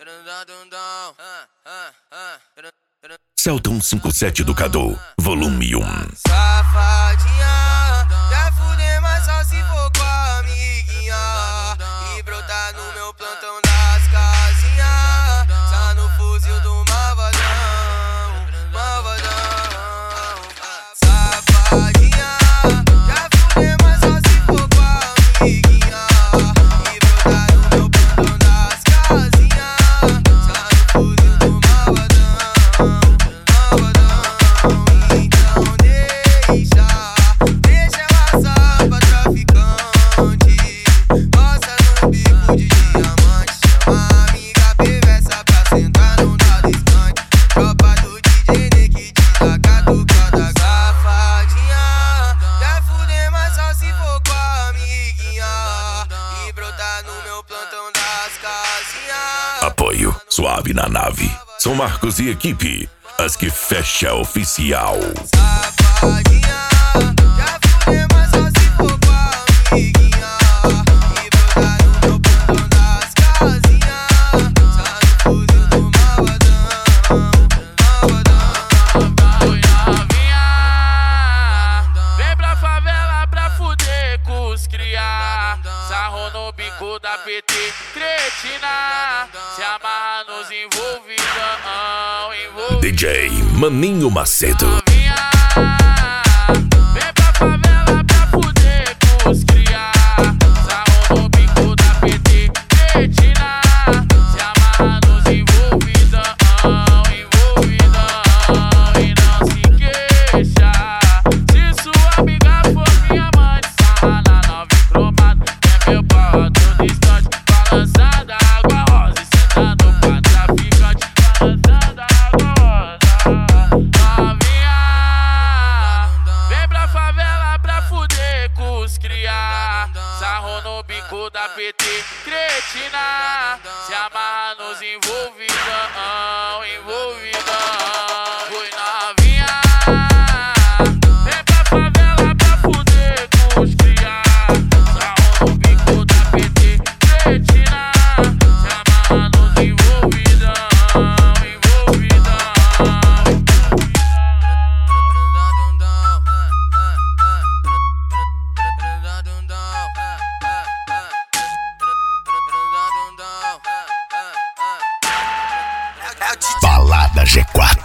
Celton 57 Educador, volume 1. Safadinha, quer fuder, mas só se for com a amiguinha. E brotar no meu plantão das casinhas. Só no fuzil do malvadão, malvadão. Safadinha, quer fuder, mas só se for com a amiguinha. E brotar no meu plantão das casinhas. Só no fuzil do malvadão. Deixa ela só pra traficante. Gosta no bico de diamante. Chama a amiga perversa pra sentar num dado distante. Tropa do DJ Nick te dá catucada. Safadinha, quer fuder, mas só se for com a amiguinha. E brotar no meu plantão das casinhas. Apoio Suave na Nave, São Marcos e equipe, as que fecha oficial. Safadinha, quer fuder, mas só se for com a amiguinha. E brotar no meu plantão das casinhas. Só no fuzil do malvadão, malvadão. Oi novinha, vem pra favela pra fuder com os cria. Sarro no bico da PT, cretina. Se amarra nos envolvidão, DJ Maninho Macedo. Vem pra favela pra fuder com os cria. Sarro no bico da PT, cretina. Se amarra nos envolvidão, envolvidão. E não se queixa se sua amiga for minha mãe. Sarra na nove cromada, é meu pau todo distante. Balançando a água rosa e sentando pra traficante. Balançando a água rosa. Novinha, vem pra favela pra fuder com os cria. Sarro no bico da PT, cretina. Se amarra nos envolvidão, envolvidão. Oi novinha, vem pra favela pra fuder com os cria. Sarro no bico da PT, cretina. Se amarra nos envolvidão, envolvidão. Balada G4.